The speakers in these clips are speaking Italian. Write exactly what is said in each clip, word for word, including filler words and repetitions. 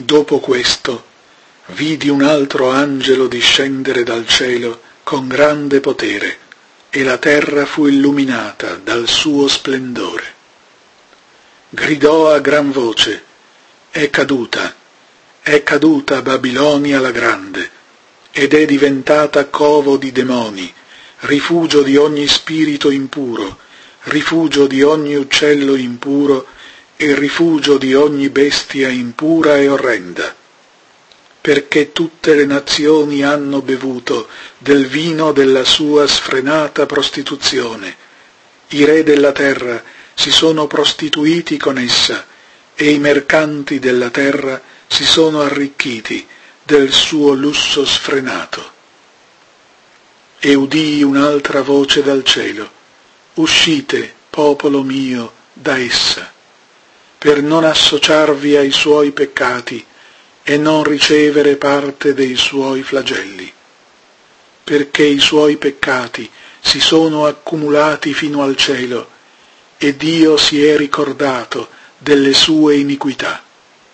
Dopo questo, vidi un altro angelo discendere dal cielo con grande potere, e la terra fu illuminata dal suo splendore. Gridò a gran voce: è caduta, è caduta Babilonia la grande, ed è diventata covo di demoni, rifugio di ogni spirito impuro, rifugio di ogni uccello impuro e rifugio di ogni bestia impura e orrenda, perché tutte le nazioni hanno bevuto del vino della sua sfrenata prostituzione. I re della terra si sono prostituiti con essa, e i mercanti della terra si sono arricchiti del suo lusso sfrenato. E udii un'altra voce dal cielo: uscite, popolo mio, da essa, per non associarvi ai suoi peccati e non ricevere parte dei suoi flagelli, perché i suoi peccati si sono accumulati fino al cielo, e Dio si è ricordato delle sue iniquità.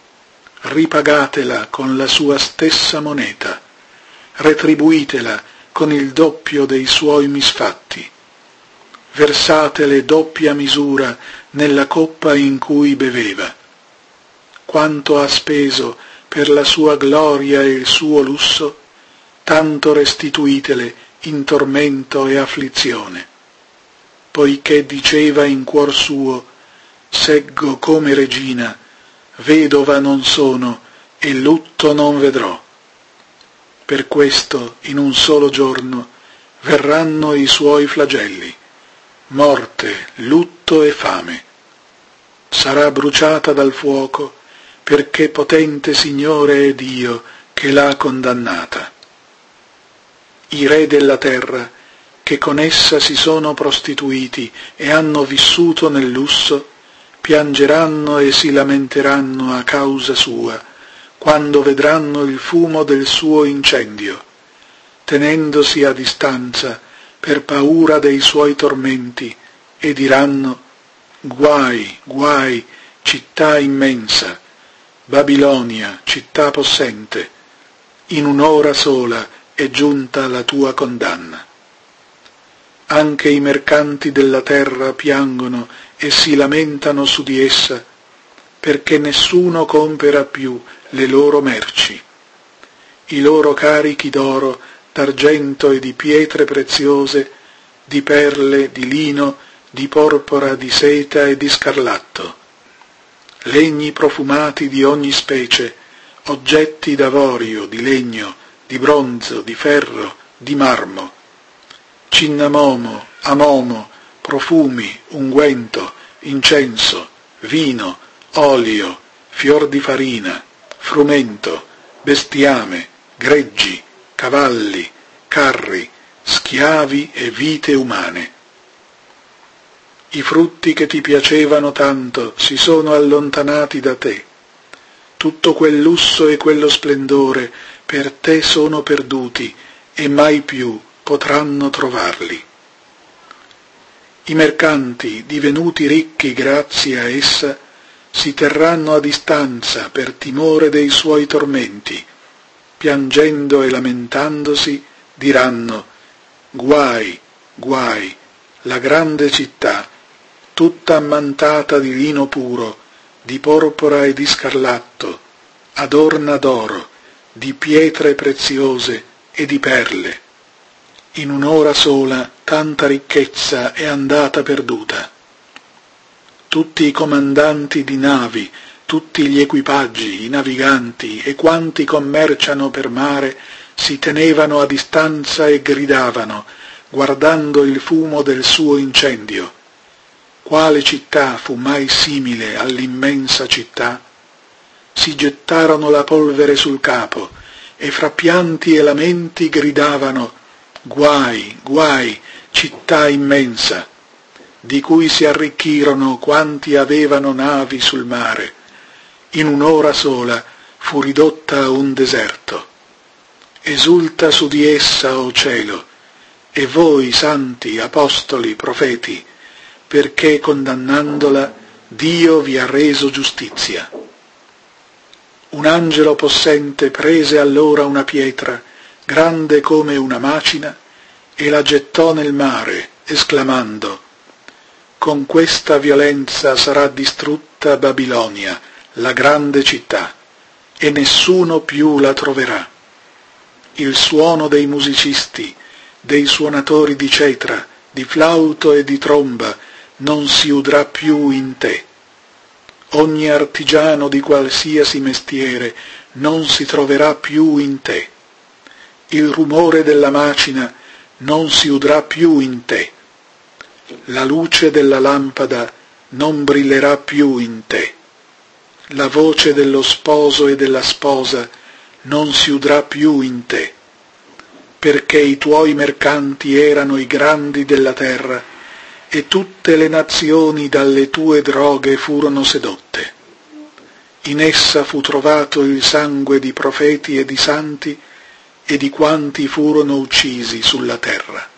Ripagatela con la sua stessa moneta, retribuitela con il doppio dei suoi misfatti, versatele doppia misura nella coppa in cui beveva. Quanto ha speso per la sua gloria e il suo lusso, tanto restituitele in tormento e afflizione, poiché diceva in cuor suo: seggo come regina, vedova non sono e lutto non vedrò. Per questo in un solo giorno verranno i suoi flagelli, morte, lutto e fame. Sarà bruciata dal fuoco, perché potente Signore è Dio che l'ha condannata. I re della terra, che con essa si sono prostituiti e hanno vissuto nel lusso, piangeranno e si lamenteranno a causa sua, quando vedranno il fumo del suo incendio, tenendosi a distanza per paura dei suoi tormenti, e diranno: guai, guai, città immensa, Babilonia, città possente, in un'ora sola è giunta la tua condanna. Anche i mercanti della terra piangono e si lamentano su di essa, perché nessuno compera più le loro merci. I loro carichi d'oro, d'argento e di pietre preziose, di perle, di lino, di porpora, di seta e di scarlatto, legni profumati di ogni specie, oggetti d'avorio, di legno, di bronzo, di ferro, di marmo, cinnamomo, amomo, profumi, unguento, incenso, vino, olio, fior di farina, frumento, bestiame, greggi, cavalli, carri, schiavi e vite umane. I frutti che ti piacevano tanto si sono allontanati da te. Tutto quel lusso e quello splendore per te sono perduti e mai più potranno trovarli. I mercanti, divenuti ricchi grazie a essa, si terranno a distanza per timore dei suoi tormenti, piangendo e lamentandosi diranno: guai, guai, la grande città, tutta ammantata di lino puro, di porpora e di scarlatto, adorna d'oro, di pietre preziose e di perle. In un'ora sola tanta ricchezza è andata perduta. Tutti i comandanti di navi, tutti gli equipaggi, i naviganti e quanti commerciano per mare si tenevano a distanza e gridavano, guardando il fumo del suo incendio: quale città fu mai simile all'immensa città? Si gettarono la polvere sul capo e fra pianti e lamenti gridavano: guai, guai, città immensa, di cui si arricchirono quanti avevano navi sul mare. In un'ora sola fu ridotta un deserto. Esulta su di essa, o cielo, e voi, santi, apostoli, profeti, perché condannandola Dio vi ha reso giustizia. Un angelo possente prese allora una pietra, grande come una macina, e la gettò nel mare, esclamando: «Con questa violenza sarà distrutta Babilonia, la grande città, e nessuno più la troverà. Il suono dei musicisti, dei suonatori di cetra, di flauto e di tromba non si udrà più in te. Ogni artigiano di qualsiasi mestiere non si troverà più in te. Il rumore della macina non si udrà più in te. La luce della lampada non brillerà più in te. La voce dello sposo e della sposa non si udrà più in te, perché i tuoi mercanti erano i grandi della terra, e tutte le nazioni dalle tue droghe furono sedotte. In essa fu trovato il sangue di profeti e di santi e di quanti furono uccisi sulla terra».